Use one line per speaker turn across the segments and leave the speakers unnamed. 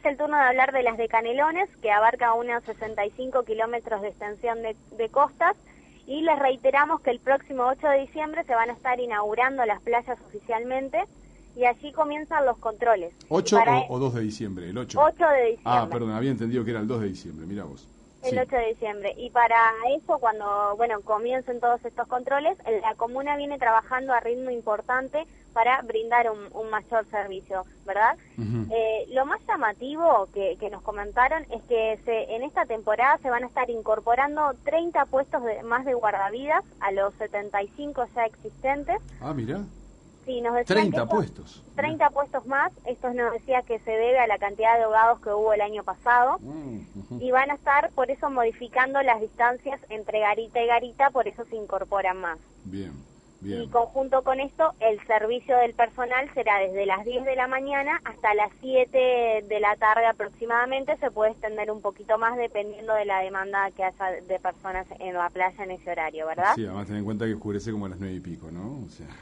el turno de hablar de las de Canelones, que abarca unos 65 kilómetros de extensión de costas, y les reiteramos que el próximo 8 de diciembre se van a estar inaugurando las playas oficialmente, y allí comienzan los controles.
¿8 o 2 de diciembre? El 8.
8 de diciembre.
Ah, perdón, había entendido que era el 2 de diciembre, mirá vos.
El
Sí.
8 de diciembre. Y para eso, cuando comiencen todos estos controles, la comuna viene trabajando a ritmo importante para brindar un mayor servicio, ¿verdad?
Uh-huh.
Lo más llamativo que nos comentaron es que en esta temporada se van a estar incorporando 30 puestos más de guardavidas a los 75 ya existentes.
Ah, mirá.
Sí, nos decían
30 puestos.
30 puestos más. Esto nos decía que se debe a la cantidad de ahogados que hubo el año pasado.
Uh-huh.
Y van a estar, por eso, modificando las distancias entre garita y garita, por eso se incorporan más.
Bien, bien.
Y conjunto con esto, el servicio del personal será desde las 10 de la mañana hasta las 7 de la tarde aproximadamente. Se puede extender un poquito más dependiendo de la demanda que haya de personas en la playa en ese horario, ¿verdad?
Sí, además ten en cuenta que oscurece como a las 9 y pico, ¿no? O sea...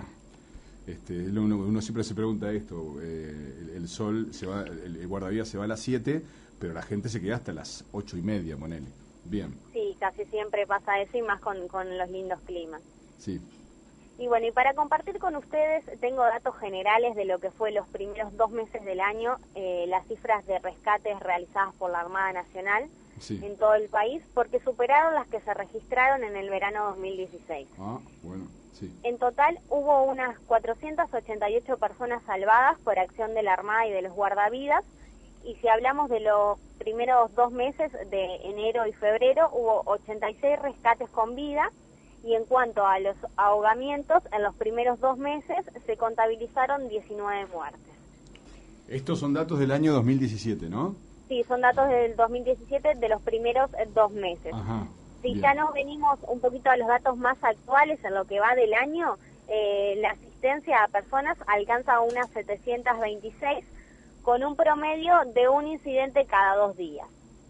uno siempre se pregunta esto, el sol se va, el guardavidas se va a las 7, pero la gente se queda hasta las 8:30, ponele. Bien.
Sí, casi siempre pasa eso, y más con los lindos climas.
Sí.
Y bueno, y para compartir con ustedes, tengo datos generales de lo que fue los primeros 2 meses del año, las cifras de rescates realizadas por la Armada Nacional en todo el país, porque superaron las que se registraron en el verano 2016.
Ah, bueno. Sí.
En total hubo unas 488 personas salvadas por acción de la Armada y de los guardavidas, y si hablamos de los primeros 2 meses de enero y febrero, hubo 86 rescates con vida, y en cuanto a los ahogamientos, en los primeros 2 meses se contabilizaron 19 muertes.
Estos son datos del año 2017, ¿no?
Sí, son datos del 2017 de los primeros 2 meses.
Ajá.
Si
Bien.
ya nos venimos un poquito a los datos más actuales en lo que va del año, la asistencia a personas alcanza unas 726, con un promedio de un incidente cada 2 días.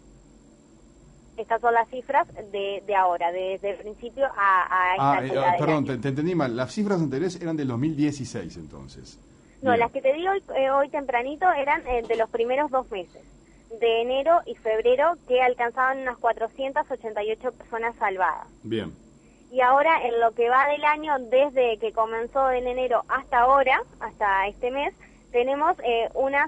Estas son las cifras de ahora, desde el principio a esta altura del
perdón,
año.
te entendí mal. Las cifras anteriores eran del 2016, entonces.
No,
Bien.
las que te digo hoy tempranito eran de los primeros 2 meses, de enero y febrero, que alcanzaban unas 488 personas salvadas.
Bien.
Y ahora, en lo que va del año, desde que comenzó en enero hasta ahora, hasta este mes, tenemos unas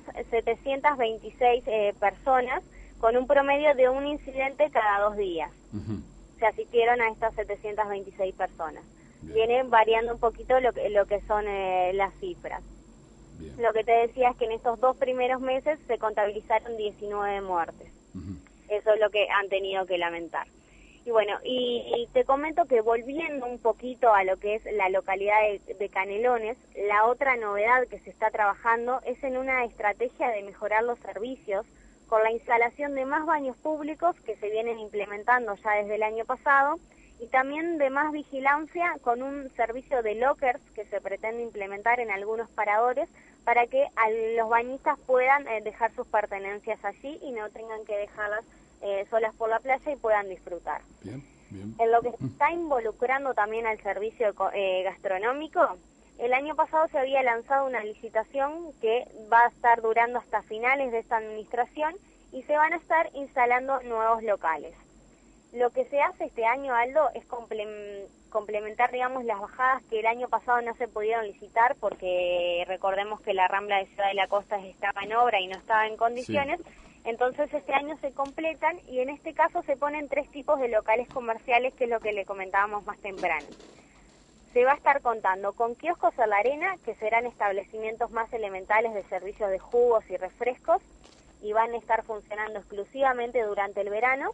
726 personas, con un promedio de un incidente cada 2 días.
Uh-huh.
Se asistieron a estas 726 personas.
Bien.
Vienen variando un poquito lo que son las cifras.
Bien.
Lo que te decía es que en estos 2 primeros meses se contabilizaron 19 muertes.
Uh-huh.
Eso es lo que han tenido que lamentar. Y bueno, y te comento que volviendo un poquito a lo que es la localidad de Canelones, la otra novedad que se está trabajando es en una estrategia de mejorar los servicios con la instalación de más baños públicos que se vienen implementando ya desde el año pasado, y también de más vigilancia con un servicio de lockers que se pretende implementar en algunos paradores para que los bañistas puedan dejar sus pertenencias allí y no tengan que dejarlas solas por la playa y puedan disfrutar.
Bien, bien.
En lo que se está involucrando también al servicio gastronómico, el año pasado se había lanzado una licitación que va a estar durando hasta finales de esta administración, y se van a estar instalando nuevos locales. Lo que se hace este año, Aldo, es complementar, digamos, las bajadas que el año pasado no se pudieron licitar, porque recordemos que la Rambla de Ciudad de la Costa estaba en obra y no estaba en condiciones. Sí. Entonces este año se completan, y en este caso se ponen 3 tipos de locales comerciales, que es lo que le comentábamos más temprano. Se va a estar contando con kioscos a la arena, que serán establecimientos más elementales de servicios de jugos y refrescos, y van a estar funcionando exclusivamente durante el verano.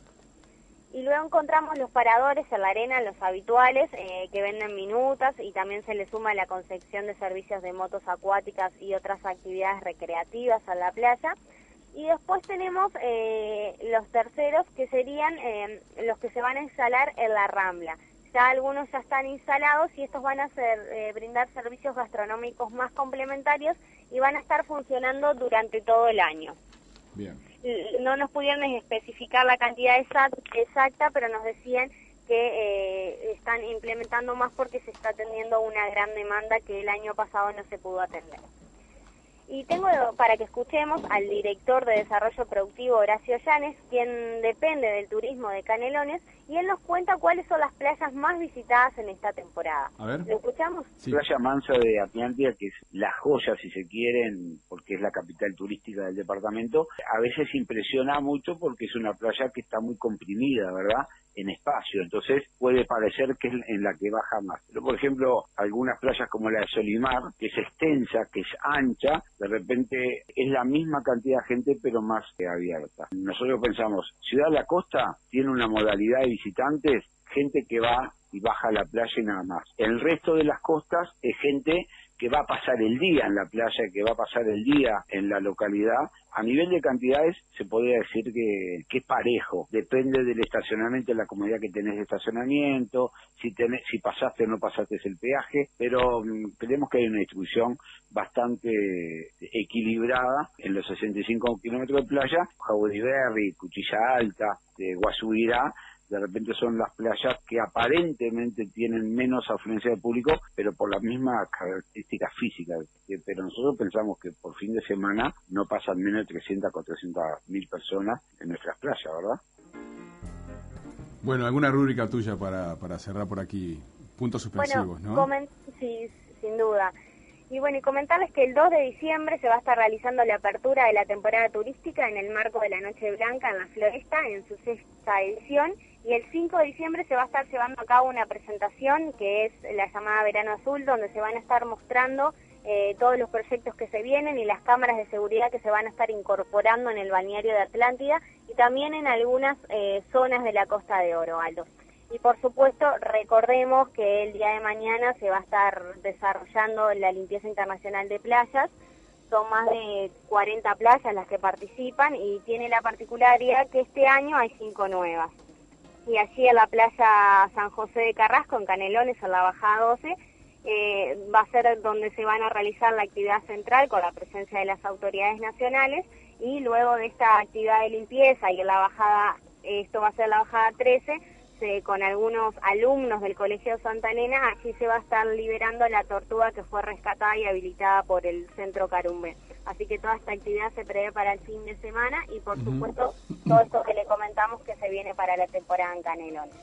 Y luego encontramos los paradores en la arena, los habituales, que venden minutas, y también se le suma la concepción de servicios de motos acuáticas y otras actividades recreativas a la playa. Y después tenemos los terceros, que serían los que se van a instalar en la Rambla. Ya algunos ya están instalados, y estos van a brindar servicios gastronómicos más complementarios, y van a estar funcionando durante todo el año.
Bien.
No nos pudieron especificar la cantidad exacta, pero nos decían que están implementando más porque se está atendiendo una gran demanda que el año pasado no se pudo atender. Y tengo para que escuchemos al director de Desarrollo Productivo, Horacio Llanes, quien depende del turismo de Canelones, y él nos cuenta cuáles son las playas más visitadas en esta temporada.
A ver.
¿Lo escuchamos?
Sí. Playa Mansa de Atlántida, que es la joya, si se quieren, porque es la capital turística del departamento, a veces impresiona mucho porque es una playa que está muy comprimida, ¿verdad?, en espacio, entonces puede parecer que es en la que baja más. Pero, por ejemplo, algunas playas como la de Solimar, que es extensa, que es ancha, de repente es la misma cantidad de gente, pero más abierta. Nosotros pensamos, Ciudad de la Costa tiene una modalidad de visitantes, gente que va y baja a la playa y nada más. El resto de las costas es gente que va a pasar el día en la playa, que va a pasar el día en la localidad. A nivel de cantidades se podría decir que es parejo, depende del estacionamiento, de la comodidad que tenés de estacionamiento, si pasaste o no pasaste el peaje, pero creemos que hay una distribución bastante equilibrada en los 65 kilómetros de playa. Jauregui Berri, Cuchilla Alta, Guasubirá, de repente son las playas que aparentemente tienen menos afluencia de público, pero por las mismas características físicas. Pero nosotros pensamos que por fin de semana no pasan menos de 300 a 400 mil personas en nuestras playas, ¿verdad?
Bueno, alguna rúbrica tuya para cerrar por aquí, puntos suspensivos, ¿no?
Sí, sin duda. Y bueno, y comentarles que el 2 de diciembre se va a estar realizando la apertura de la temporada turística en el marco de la Noche Blanca en la Floresta, en su 6ª edición, y el 5 de diciembre se va a estar llevando a cabo una presentación que es la llamada Verano Azul, donde se van a estar mostrando todos los proyectos que se vienen y las cámaras de seguridad que se van a estar incorporando en el balneario de Atlántida y también en algunas zonas de la Costa de Oro, Aldo. Y por supuesto, recordemos que el día de mañana se va a estar desarrollando la limpieza internacional de playas. Son más de 40 playas las que participan y tiene la particularidad que este año hay 5 nuevas. Y allí en la playa San José de Carrasco, en Canelones, en la bajada 12, va a ser donde se van a realizar la actividad central con la presencia de las autoridades nacionales, y luego de esta actividad de limpieza y en la bajada, esto va a ser la bajada 13, con algunos alumnos del Colegio Santa Elena, allí se va a estar liberando la tortuga que fue rescatada y habilitada por el Centro Carumbe. Así que toda esta actividad se prevé para el fin de semana y por supuesto todo esto que le comentamos que se viene para la temporada en Canelones.